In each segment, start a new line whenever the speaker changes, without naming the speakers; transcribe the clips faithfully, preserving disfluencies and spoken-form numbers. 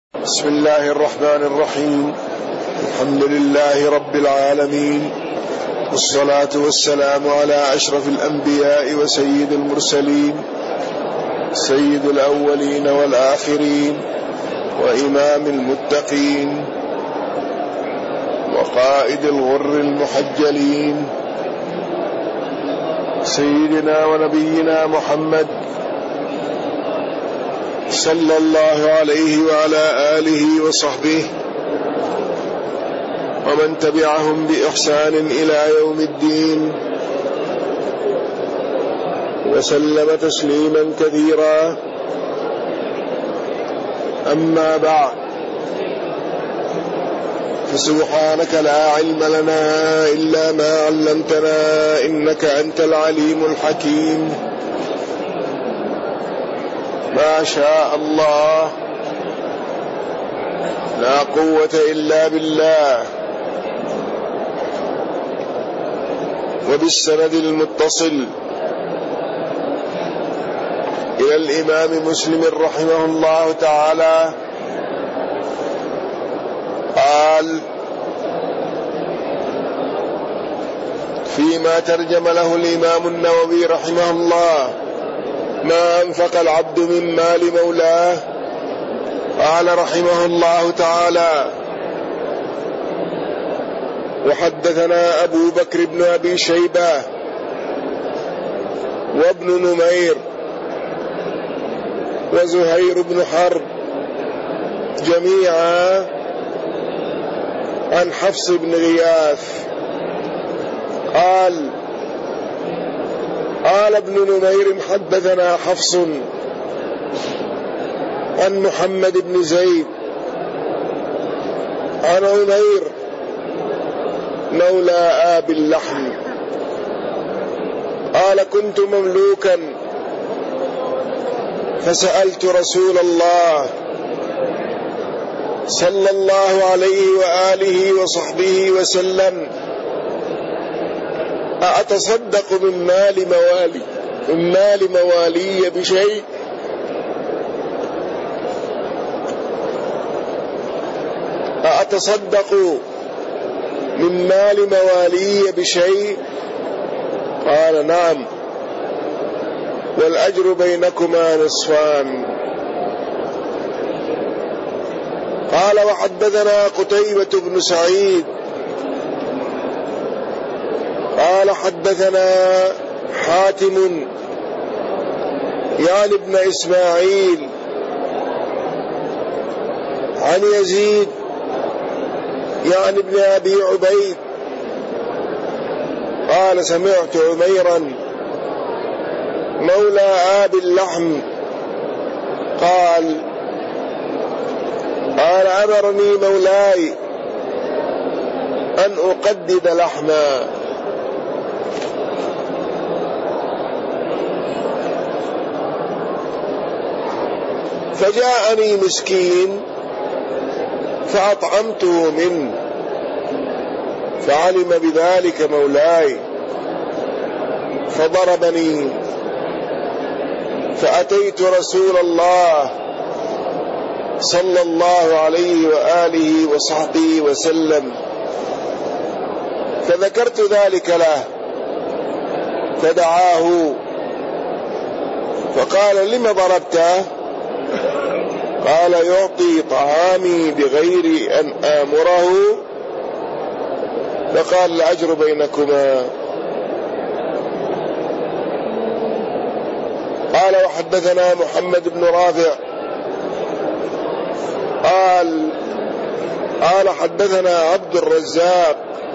بسم الله الرحمن الرحيم. الحمد لله رب العالمين، والصلاة والسلام على أشرف الأنبياء وسيد المرسلين، سيد الأولين والآخرين، وإمام المتقين، وقائد الغر المحجلين، سيدنا ونبينا محمد صلى الله عليه وعلى آله وصحبه ومن تبعهم بإحسان إلى يوم الدين، وسلم تسليما كثيرا. أما بعد، فسبحانك لا علم لنا إلا ما علمتنا، إنك أنت العليم الحكيم. ما شاء الله، لا قوة إلا بالله. وبالسند المتصل إلى الإمام مسلم رحمه الله تعالى قال فيما ترجم له الإمام النووي رحمه الله: ما أنفق العبد من مال مولاه. قال رحمه الله تعالى: وحدثنا أبو بكر بن أبي شيبة وابن نمير وزهير بن حرب جميعا عن حفص بن غياث قال: قال ابن نمير: حدثنا حفص عن محمد بن زيد عن عمير مولى آب اللحم قال: كنت مملوكا فسألت رسول الله صلى الله عليه وآله وصحبه وسلم: أتصدق من مال موالي من مال موالي بشيء؟ أتصدق من مال موالي بشيء؟ قال: نعم، والأجر بينكما نصفان. قال: وحدثنا قتيبة بن سعيد قال: حدثنا حاتم يعني ابن إسماعيل عن يزيد يعني ابن أبي عبيد قال: سمعت عميرا مولى آب اللحم قال: قال: أمرني مولاي أن أقدد لحما، فجاءني مسكين فأطعمته منه، فعلم بذلك مولاي فضربني، فأتيت رسول الله صلى الله عليه وآله وصحبه وسلم فذكرت ذلك له، فدعاه فقال: لم ضربته؟ قال: يعطي طعامي بغير أن آمره. فقال: الأجر بينكما. قال: وحدثنا محمد بن رافع قال قال حدثنا عبد الرزاق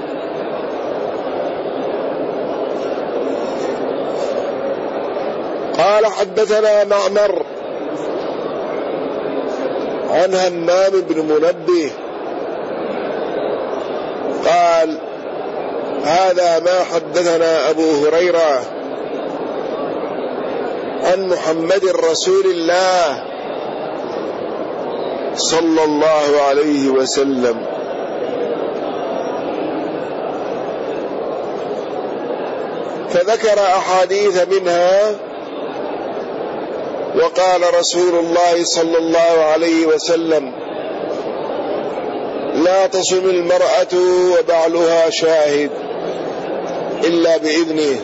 قال: حدثنا معمر عن همام بن منبه قال: هذا ما حدثنا أبو هريرة عن محمد رسول الله صلى الله عليه وسلم. فذكر أحاديث منها وقال رسول الله صلى الله عليه وسلم: لا تصم المرأة وبعلها شاهد إلا بإذنه،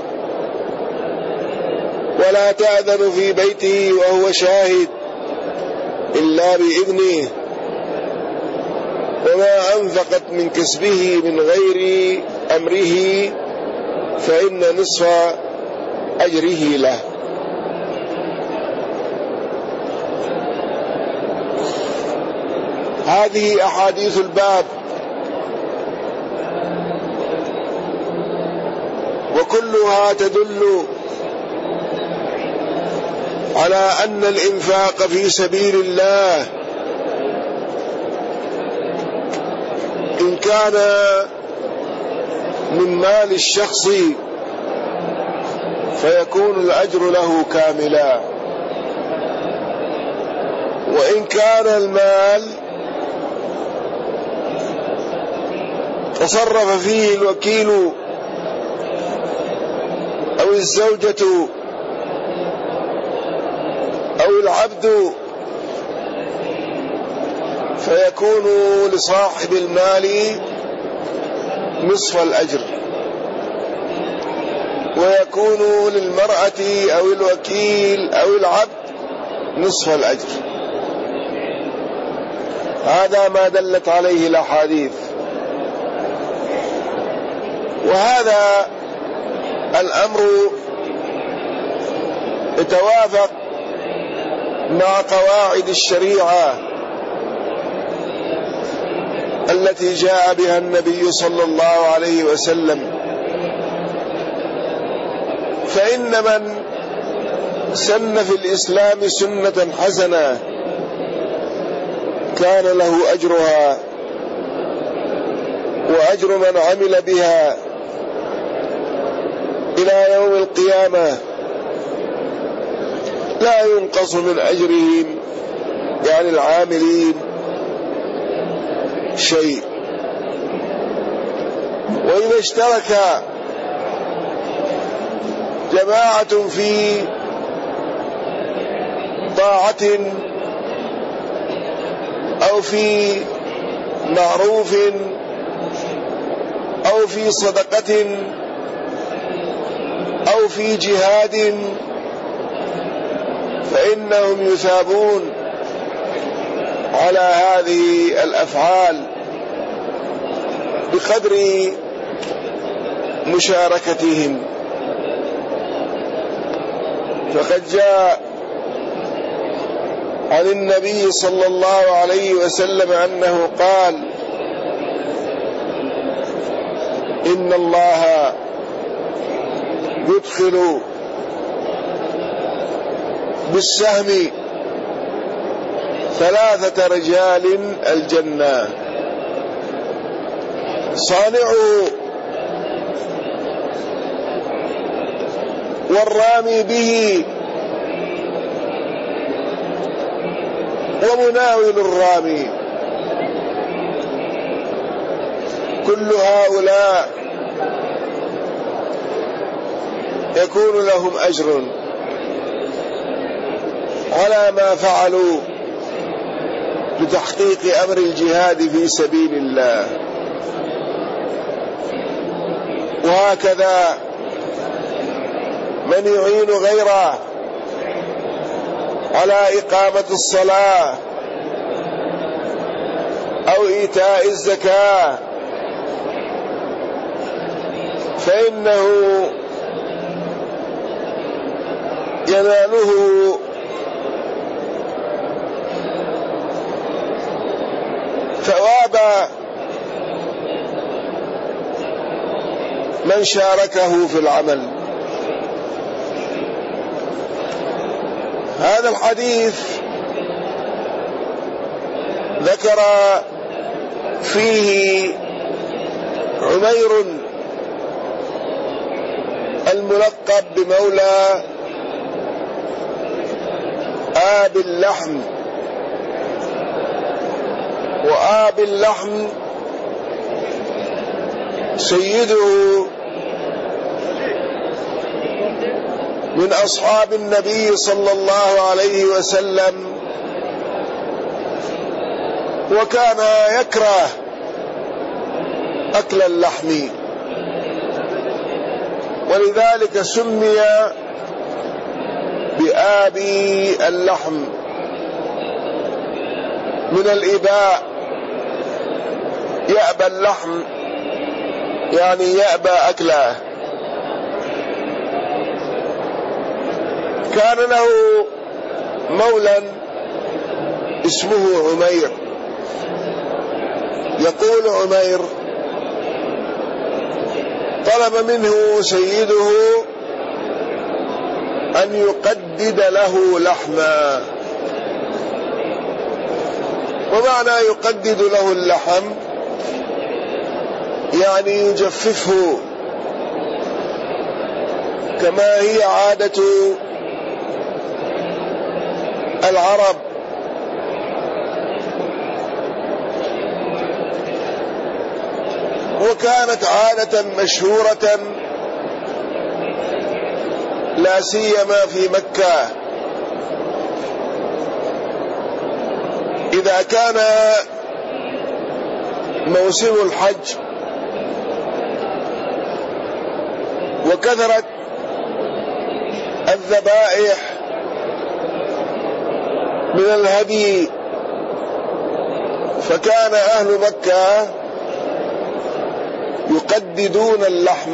ولا تأذن في بيته وهو شاهد إلا بإذنه، وما أنفقت من كسبه من غير أمره فإن نصف أجره له. هذه أحاديث الباب، وكلها تدل على أن الإنفاق في سبيل الله إن كان من مال الشخص فيكون الأجر له كاملا، وإن كان المال تصرف فيه الوكيل أو الزوجة أو العبد فيكون لصاحب المال نصف الأجر، ويكون للمرأة أو الوكيل أو العبد نصف الأجر. هذا ما دلت عليه الأحاديث، وهذا الأمر يتوافق مع قواعد الشريعة التي جاء بها النبي صلى الله عليه وسلم. فإن من سن في الإسلام سنة حسنة كان له أجرها وأجر من عمل بها إلى يوم القيامة، لا ينقص من أجرهم يعني العاملين شيء. وإذا اشترك جماعة في طاعة أو في معروف أو في صدقة أو في جهاد فإنهم يثابون على هذه الأفعال بقدر مشاركتهم. فقد جاء عن النبي صلى الله عليه وسلم أنه قال: إن الله يدخل بالسهم ثلاثة رجال الجنة: صانعه والرامي به ومناول الرامي، كل هؤلاء يكون لهم أجر على ما فعلوا لتحقيق أمر الجهاد في سبيل الله. وهكذا من يعين غيره على إقامة الصلاة أو إيتاء الزكاة فإنه يناله ثواب من شاركه في العمل. هذا الحديث ذكر فيه عمير الملقب بمولى آب اللحم، وآب اللحم سيده من أصحاب النبي صلى الله عليه وسلم، وكان يكره أكل اللحم، ولذلك سمي بآبي اللحم من الإباء. يأبى اللحم يعني يأبى أكله. كان له مولى اسمه عمير. يقول عمير: طلب منه سيده أن يقدد له لحما. ومعنى يقدد له اللحم يعني يجففه، كما هي عادة العرب. وكانت عادة مشهورة لا سيما في مكة، إذا كان موسم الحج وكثرت الذبائح من الهدي، فكان أهل مكة يقددون اللحم،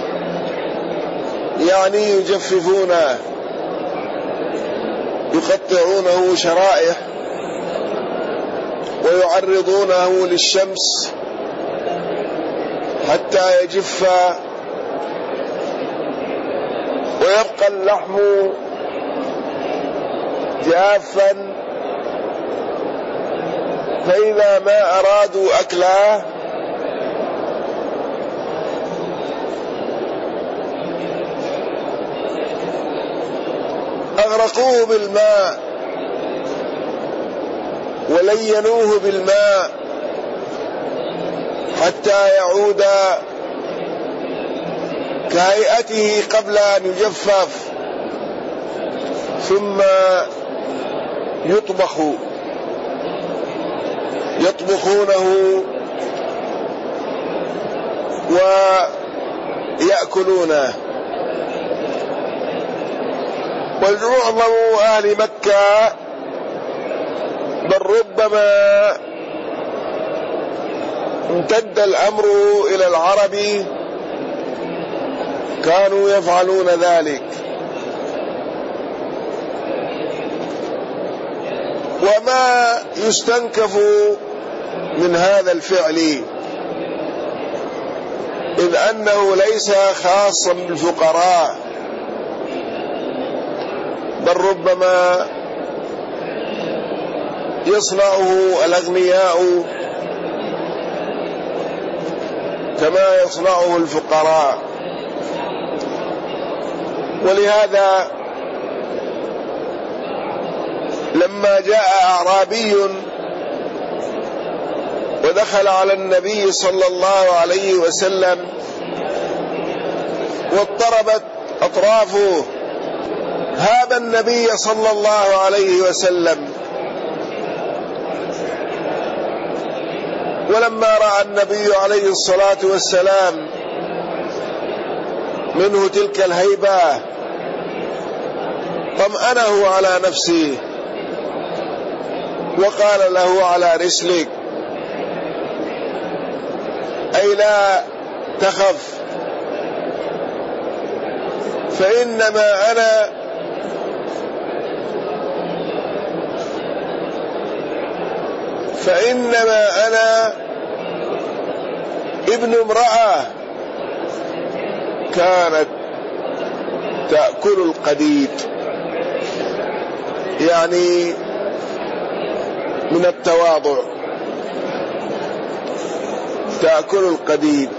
يعني يجففونه، يقطعونه شرائح ويعرضونه للشمس حتى يجف، ويبقى اللحم جافا. فإذا ما أرادوا أكله أغرقوه بالماء ولينوه بالماء حتى يعود كهيئته قبل أن يجفف، ثم يطبخ يطبخونه ويأكلونه. والمعظم أهل مكة بل ربما امتد الأمر إلى العرب كانوا يفعلون ذلك. وما يستنكف من هذا الفعل، إذ أنه ليس خاصا بالفقراء، بل ربما يصنعه الأغنياء كما يصنعه الفقراء. ولهذا لما جاء أعرابي ودخل على النبي صلى الله عليه وسلم واضطربت أطرافه، هاب النبي صلى الله عليه وسلم. ولما رأى النبي عليه الصلاة والسلام منه تلك الهيبة طمأنه على نفسه وقال له: على رسلك، أي لا تخف، فإنما أنا فإنما أنا ابن امرأة كانت تأكل القديد، يعني من التواضع، تأكل القديد.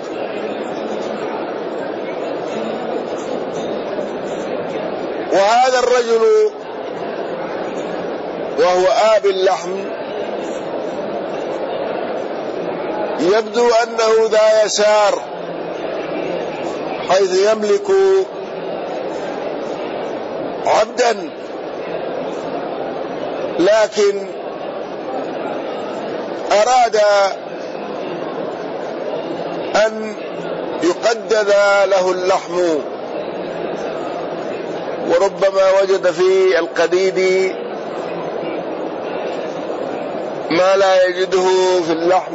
وهذا الرجل وهو آبي اللحم يبدو أنه ذا يسار، حيث يملك عبدا، لكن أراد أن يقدد له اللحم، وربما وجد في القديد ما لا يجده في اللحم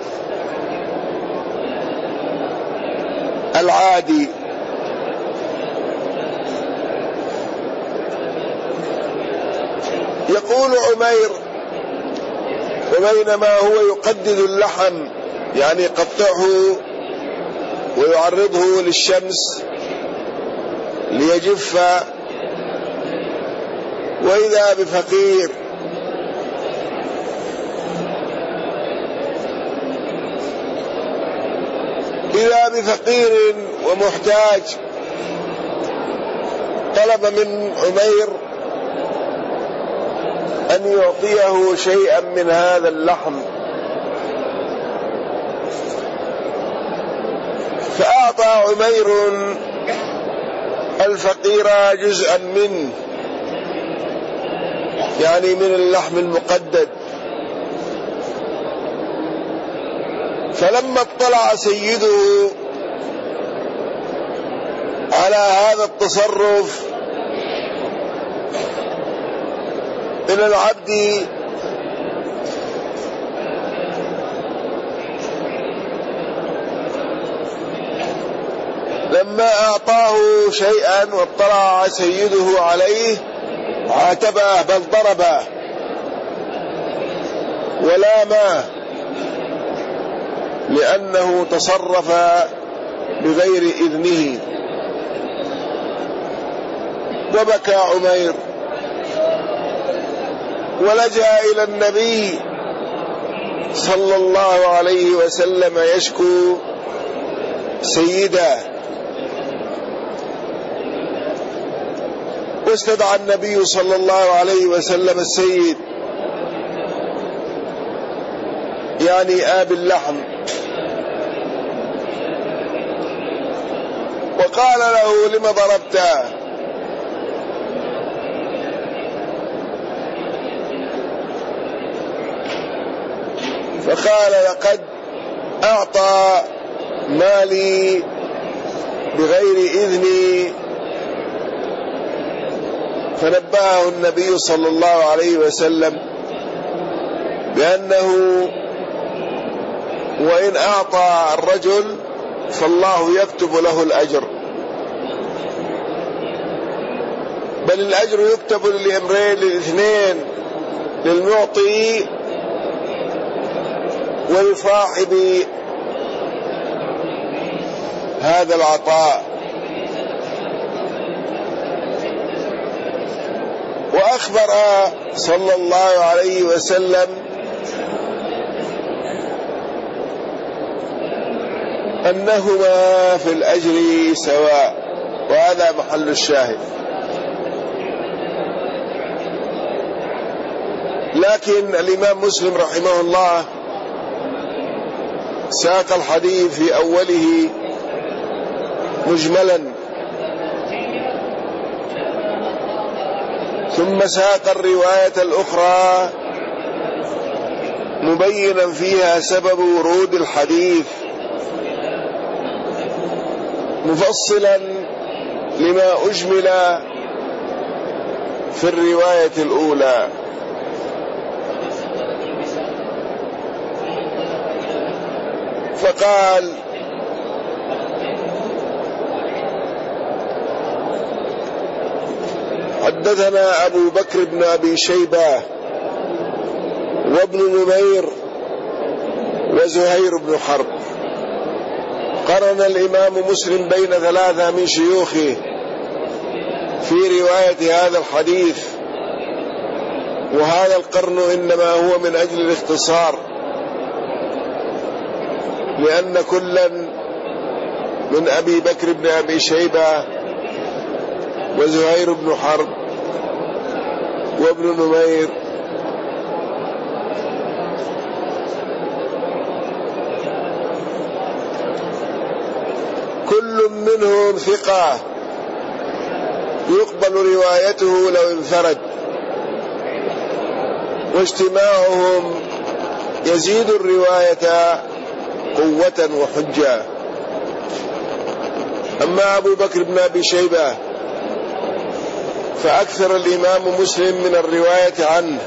العادي. يقول عمير: وبينما هو يقدد اللحم، يعني يقطعه ويعرضه للشمس ليجف، وإذا بفقير إذا بفقير ومحتاج طلب من عمير أن يعطيه شيئا من هذا اللحم، فأعطى عمير الفقير جزءا منه، يعني من اللحم المقدد. فلما اطلع سيده على هذا التصرف من العبد لما أعطاه شيئا واطلع سيده عليه عاتبه، بل ضربه ولامه، لأنه تصرف بغير إذنه. وبكى عمير ولجأ إلى النبي صلى الله عليه وسلم يشكو سيده، واستدعى النبي صلى الله عليه وسلم السيد، يعني آب اللحم، وقال له: لم ضربته؟ فقال: لقد أعطى مالي بغير إذني. فنبهه النبي صلى الله عليه وسلم بأنه وإن أعطى الرجل فالله يكتب له الأجر، بل الأجر يكتب للأمرين للاثنين، للمعطي ولصاحب هذا العطاء. وأخبر صلى الله عليه وسلم أنهما في الأجر سواء، وهذا محل الشاهد. لكن الإمام مسلم رحمه الله ساق الحديث في أوله مجملا، ثم ساق الرواية الأخرى مبينا فيها سبب ورود الحديث، مفصلا لما أجمل في الرواية الأولى. فقال: حدثنا أبو بكر بن أبي شيبة وابن نمير وزهير بن حرب. قرن الإمام مسلم بين ثلاثة من شيوخه في رواية هذا الحديث، وهذا القرن إنما هو من أجل الاختصار، لأن كلا من أبي بكر بن أبي شيبة وزهير بن حرب وابن نمير كل منهم ثقة، يقبل روايته لو انفرد، واجتماعهم يزيد الرواية قوة وحجة. أما أبو بكر بن أبي شيبة فأكثر الإمام مسلم من الرواية عنه،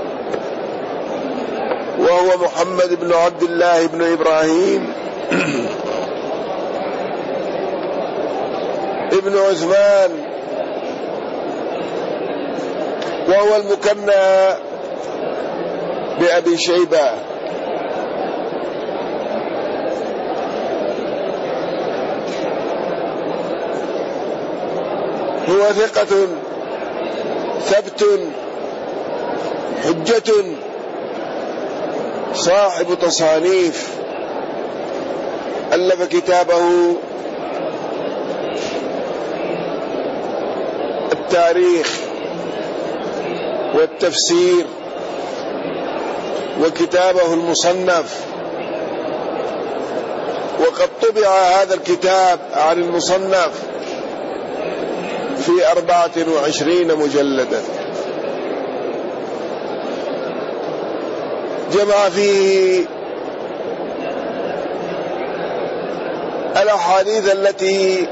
وهو محمد بن عبد الله بن إبراهيم ابن عثمان، وهو المكنى بأبي شيبة. هو ثقة ثبت حجة صاحب تصانيف، ألف كتابه التاريخ والتفسير، وكتابه المصنف، وقد طبع هذا الكتاب عن المصنف في أربعة وعشرين مجلدا، جمع فيه الأحاديث التي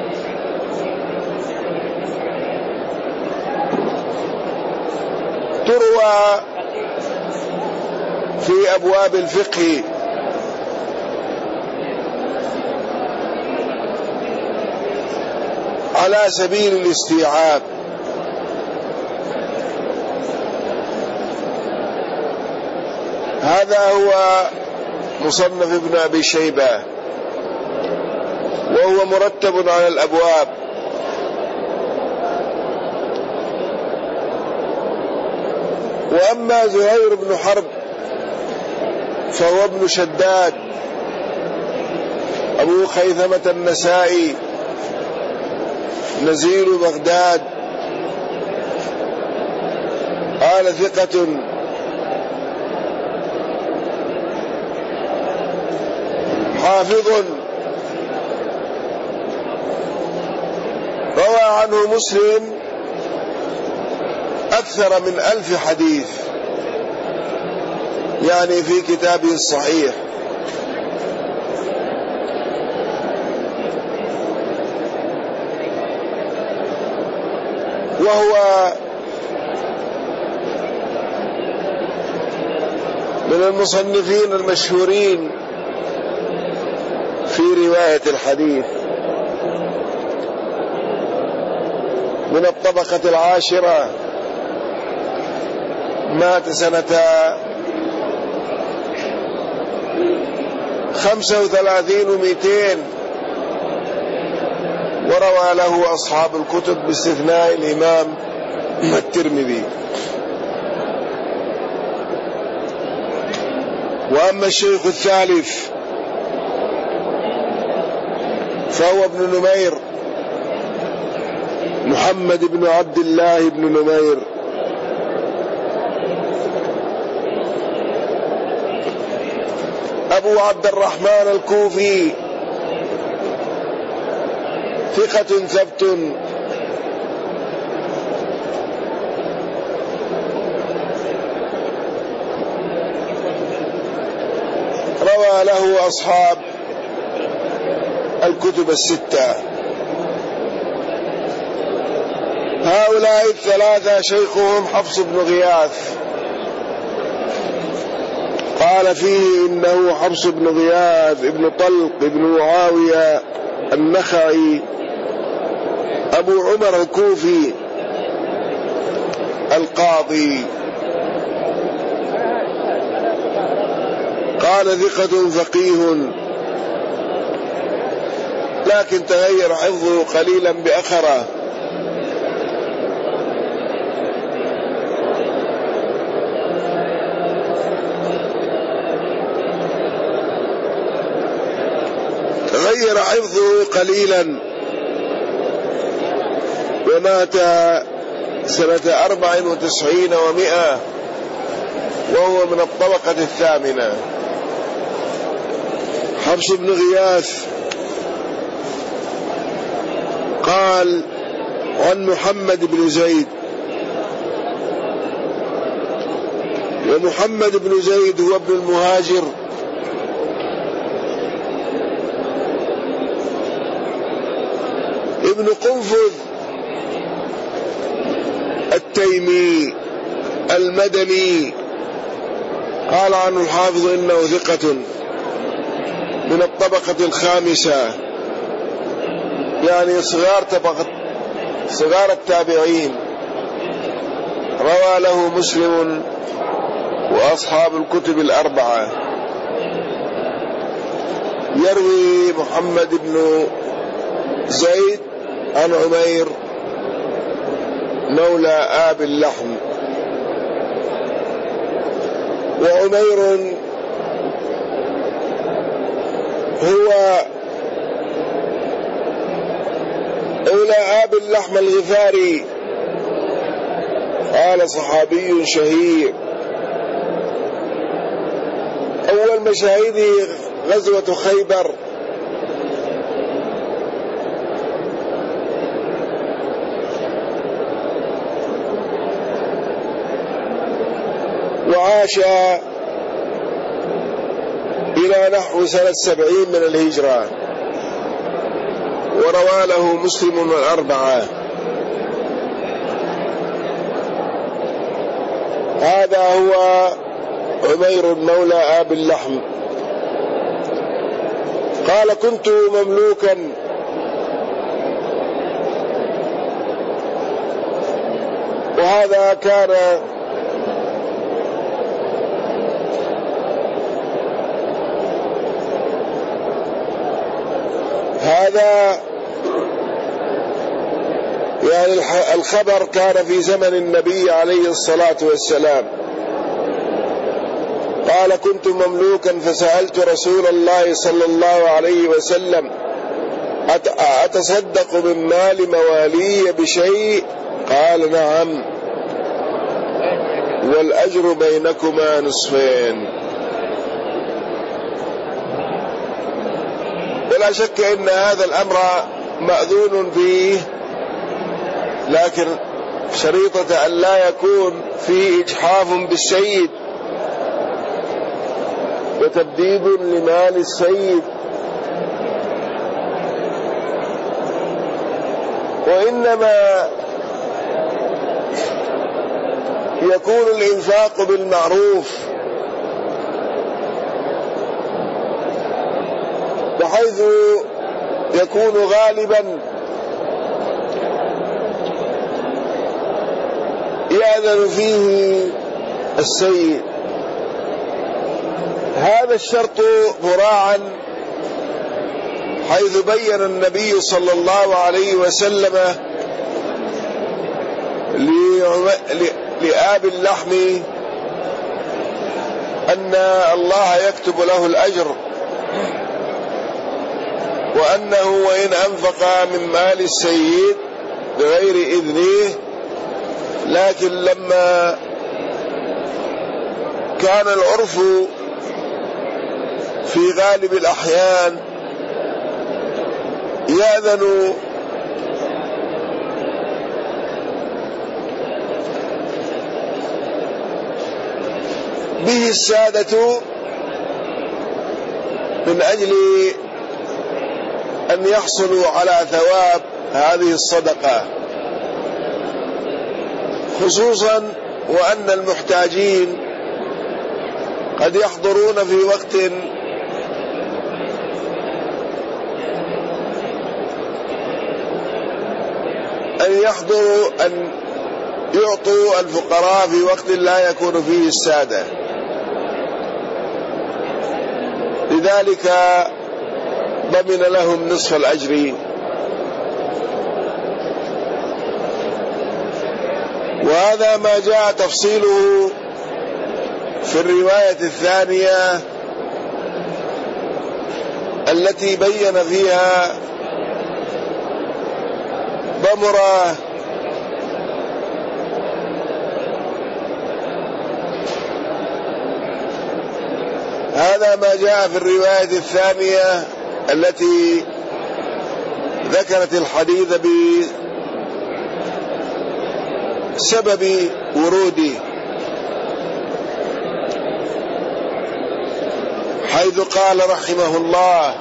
تروى في أبواب الفقه على سبيل الاستيعاب. هذا هو مصنف ابن أبي شيبة، وهو مرتب على الأبواب. وأما زهير بن حرب فهو ابن شداد أبو خيثمة النسائي نزيل بغداد، قال ثقة حافظ، روى عنه مسلم أكثر من ألف حديث، يعني في كتابه الصحيح. وهو من المصنفين المشهورين في رواية الحديث، من الطبقة العاشرة، مات سنة خمسة وثلاثين ومئتين، وروى له أصحاب الكتب باستثناء الإمام الترمذي. وأما الشيخ الثالث فهو ابن نمير، محمد بن عبد الله بن نمير، أبو عبد الرحمن الكوفي، ثقة ثبت، روى له أصحاب الكتب الستة. هؤلاء الثلاثة شيخهم حفص بن غياث، قال فيه إنه حفص بن غياث ابن طلق ابن معاوية النخعي أبو عمر الكوفي القاضي، قال ثقة فقيه، لكن تغير حفظه قليلا بأخره. تغير حفظه قليلا، ومات سنة أربع وتسعين ومئة، وهو من الطبقة الثامنة. حفص بن غياث قال عن محمد بن زيد. ومحمد بن زيد هو ابن المهاجر ابن قنفذ التيمي المدني. قال عنه الحافظ إنه ثقة من الطبقة الخامسة، يعني صغار طبقة صغار التابعين. روى له مسلم وأصحاب الكتب الأربعة. يروي محمد بن زيد عن عمير مولى آب اللحم. وعمير هو مولى آب اللحم الغفاري، قال صحابي شهير. أول مشاهده غزوة خيبر، وعاش إلى نحو سنة سبعين من الهجرة. وروى له مسلم والأربعة. هذا هو عمير مولى آب اللحم. قال كنت مملوكا وهذا كان هذا يعني الخبر كان في زمن النبي عليه الصلاة والسلام. قال كنت مملوكا فسألت رسول الله صلى الله عليه وسلم أتصدق من مال موالي بشيء؟ قال نعم، والأجر بينكما نصفين. ولا شك إن هذا الأمر مأذون فيه، لكن شريطة أن لا يكون فيه إجحاف بالسيد وتبديد لمال السيد، وإنما يكون الإنفاق بالمعروف، بحيث يكون غالبا يأذن فيه السيد. هذا الشرط مراعا، حيث بين النبي صلى الله عليه وسلم لآب اللحم أن الله يكتب له الأجر، وأنه وإن أنفق من مال السيد بغير إذنه، لكن لما كان العرف في غالب الأحيان يأذن به السادة من أجل أن يحصلوا على ثواب هذه الصدقة، خصوصا وأن المحتاجين قد يحضرون في وقت أن يحضروا أن يعطوا الفقراء في وقت لا يكون فيه السادة. لذلك ضمن لهم نصف الأجر. وهذا ما جاء تفصيله في الرواية الثانية التي بين فيها ضمرة هذا ما جاء في الرواية الثانية التي ذكرت الحديث سبب وروده، حيث قال رحمه الله: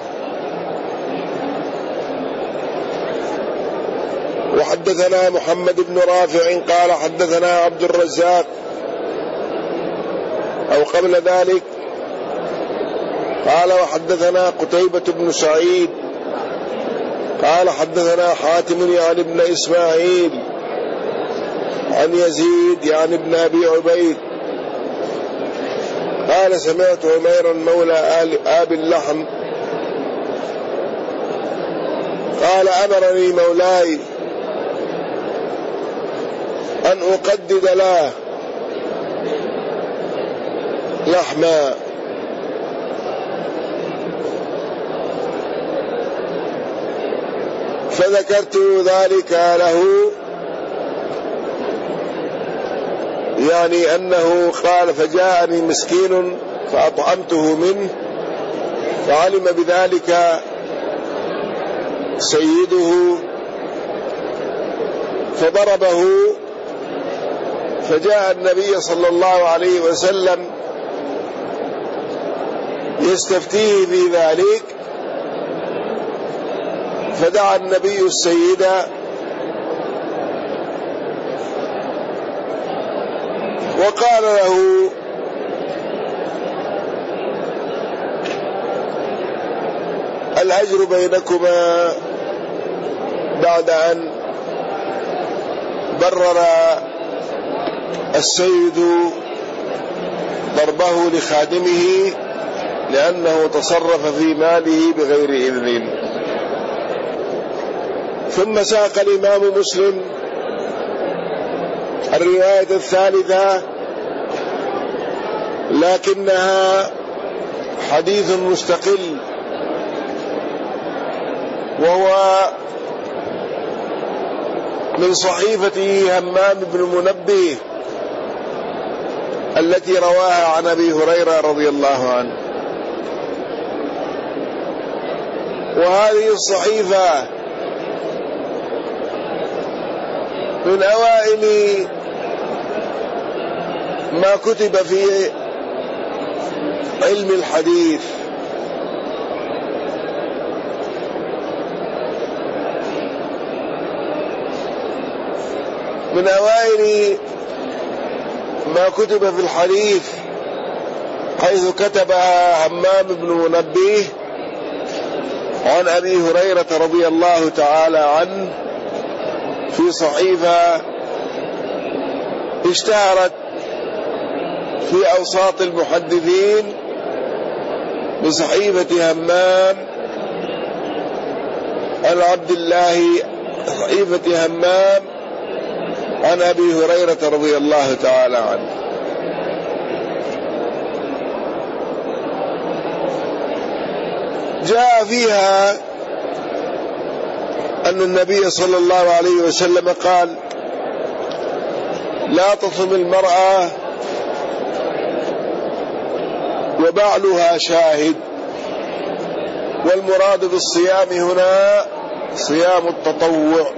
وحدثنا محمد بن رافع قال حدثنا عبد الرزاق، أو قبل ذلك قال وحدثنا قتيبة بن سعيد قال حدثنا حاتم يعني ابن إسماعيل عن يزيد يعني ابن أبي عبيد قال سمعت عميرا مولى آل آب اللحم قال أمرني مولاي أن أقدد له لحما، فذكرت ذلك له، يعني أنه قال: فجاءني مسكين فأطعمته منه، فعلم بذلك سيده فضربه، فجاء النبي صلى الله عليه وسلم يستفتيه في ذلك، فدعا النبي السيد وقال له: الأجر بينكما بعد أن برر السيد ضربه لخادمه لأنه تصرف في ماله بغير إذن. ثم ساق الإمام مسلم الرواية الثالثة، لكنها حديث مستقل، وهو من صحيفة همام بن منبه التي رواها عن أبي هريرة رضي الله عنه. وهذه الصحيفة من أوائل ما كتب في علم الحديث، من أوائل ما كتب في الحديث، حيث كتبها همام بن منبه عن أبي هريرة رضي الله تعالى عنه في صحيفة اشتهرت في أوساط المحدثين بصحيفة همام عن عبد الله، صحيفة همام عن أبي هريرة رضي الله تعالى عنه. جاء فيها أن النبي صلى الله عليه وسلم قال: لا تصم المرأة وبعلها شاهد. والمراد بالصيام هنا صيام التطوع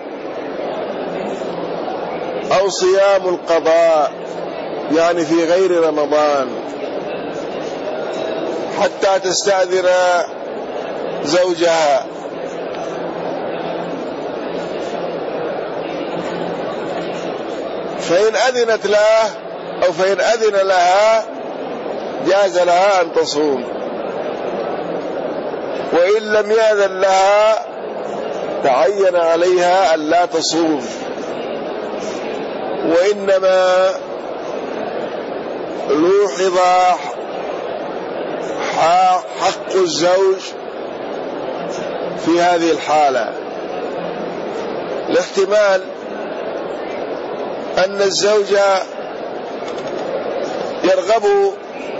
أو صيام القضاء، يعني في غير رمضان، حتى تستأذن زوجها. فإن أذنت له أو فإن أذن لها جاز لها أن تصوم، وإن لم يأذن لها تعين عليها أن لا تصوم. وإنما لوحظ حق الزوج في هذه الحالة، الاحتمال أن الزوج يرغب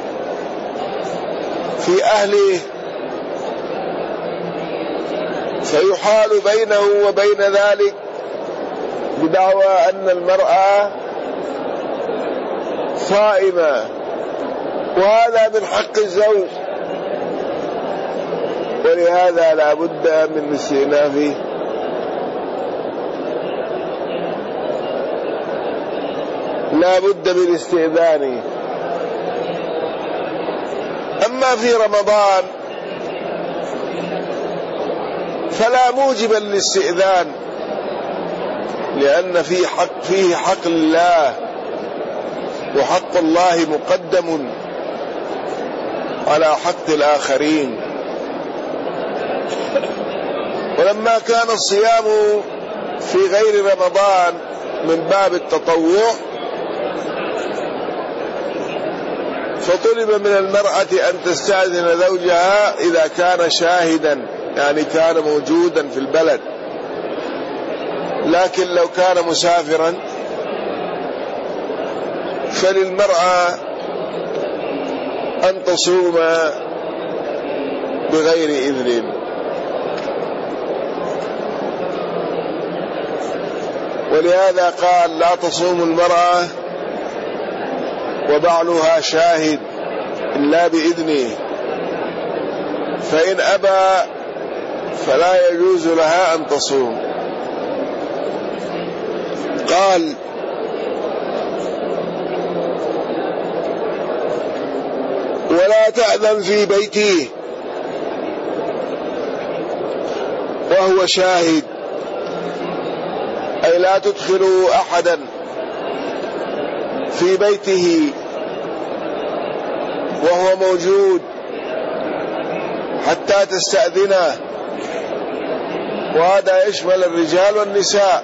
في أهله فيحال بينه وبين ذلك بدعوى أن المرأة صائمة، وهذا من حق الزوج، ولهذا لا بد من استئناف لا بد من استئذانه. أما في رمضان فلا موجب للاستئذان، لأن فيه حق, فيه حق الله، وحق الله مقدم على حق الآخرين. ولما كان الصيام في غير رمضان من باب التطوع، فطلب من المرأة أن تستأذن زوجها إذا كان شاهدا، يعني كان موجودا في البلد. لكن لو كان مسافرا فللمرأة أن تصوم بغير إذن. ولهذا قال: لا تصوم المرأة وبعلها شاهد إلا بإذنه، فإن أبى فلا يجوز لها أن تصوم. قال: ولا تأذن في بيته وهو شاهد، أي لا تدخلوا أحدا في بيته وهو موجود حتى تستأذنه. وهذا يشمل الرجال والنساء،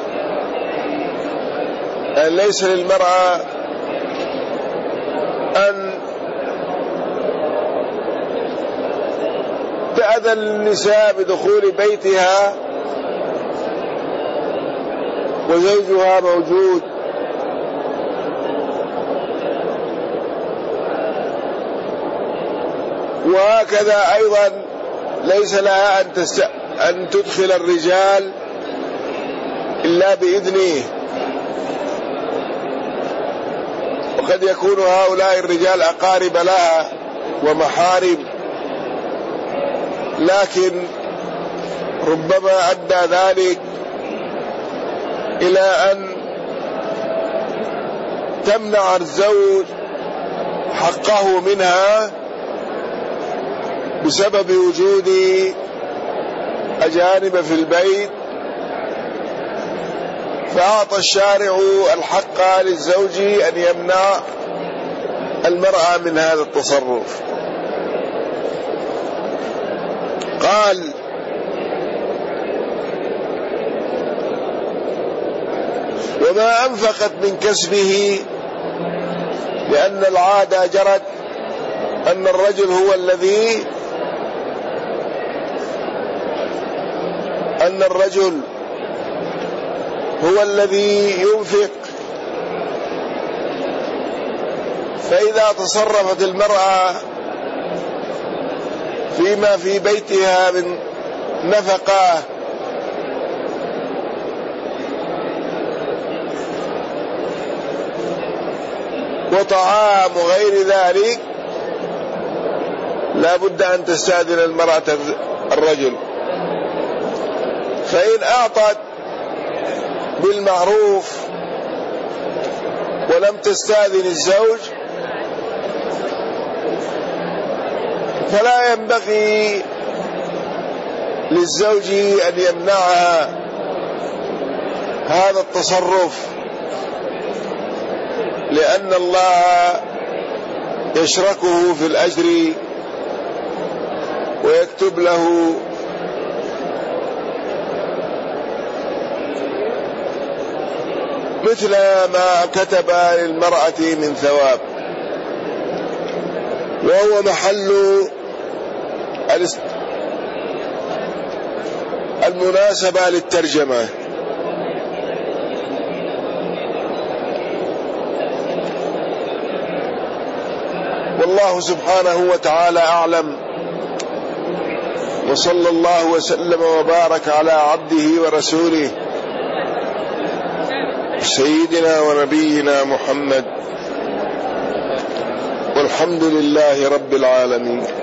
أن ليس للمرأة أن تأذن النساء بدخول بيتها وزوجها موجود. وهكذا أيضا ليس لها أن, تست... أن تدخل الرجال إلا بإذنه. وقد يكون هؤلاء الرجال أقارب لها ومحارم، لكن ربما أدى ذلك إلى أن تمنع الزوج حقه منها بسبب وجود أجانب في البيت، فأعطى الشارع الحق للزوج أن يمنع المرأة من هذا التصرف. قال: وما أنفقت من كسبه، لأن العادة جرت أن الرجل هو الذي أن الرجل هو الذي ينفق. فإذا تصرفت المرأة فيما في بيتها من نفقة وطعام وغير ذلك، لا بد أن تستأذن المرأة الرجل. فإن أعطت بالمعروف ولم تستأذن الزوج فلا ينبغي للزوج أن يمنعها هذا التصرف، لأن الله يشركه في الأجر ويكتب له مثل ما كتب للمرأة من ثواب. وهو محل المناسبة للترجمة. والله سبحانه وتعالى أعلم، وصلى الله وسلم وبارك على عبده ورسوله سيدنا ونبينا محمد، والحمد لله رب العالمين.